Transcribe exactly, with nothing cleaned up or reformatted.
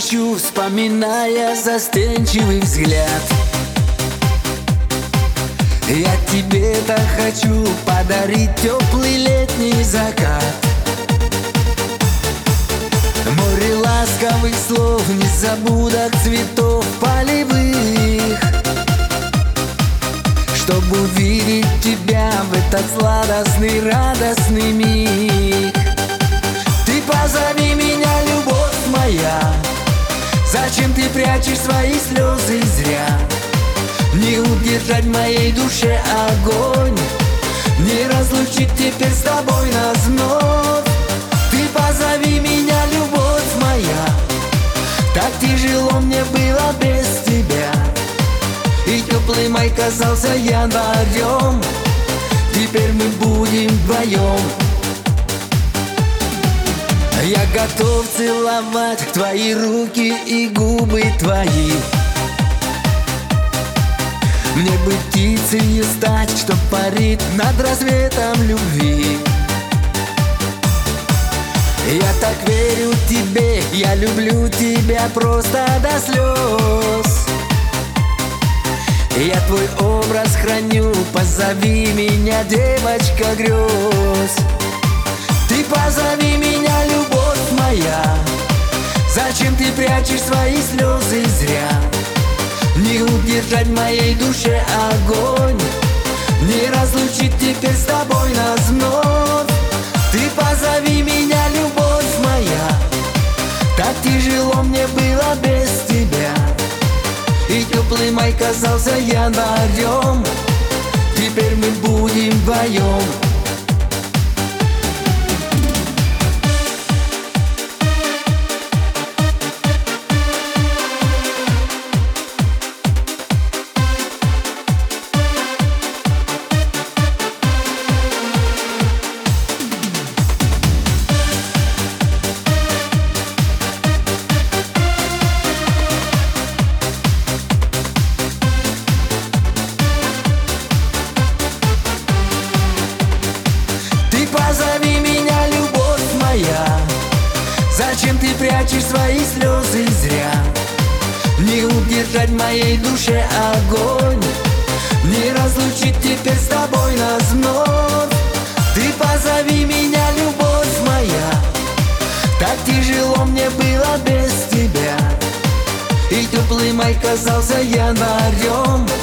ищу, вспоминая застенчивый взгляд. Я тебе-то хочу подарить теплый летний закат. Море ласковых слов, незабудок цветов полевых, чтобы увидеть тебя в этот сладостный, радостный миг. Ты позови меня, любовь моя, зачем ты прячешь свои слезы зря? Не удержать в моей душе огонь, не разлучить теперь с тобой нас вновь. Ты позови меня, любовь моя, так тяжело мне было без тебя. И теплый май казался январем, теперь мы будем вдвоем. Я готов целовать твои руки и губы твои. Мне бы птицей стать, что парит над рассветом любви. Я так верю тебе, я люблю тебя просто до слез. Я твой образ храню, позови меня, девочка грез. Ты позови меня, любовь моя, зачем ты прячешь свои слезы зря? Не удержать в моей душе огонь, не разлучить теперь с тобой нас вновь. Ты позови меня, любовь моя, так тяжело мне было без тебя. И теплый май казался январем, теперь мы будем вдвоем. Позови меня, любовь моя, зачем ты прячешь свои слезы зря? Не удержать в моей душе огонь, не разлучить теперь с тобой нас вновь. Ты позови меня, любовь моя, так тяжело мне было без тебя. И теплый май казался январем,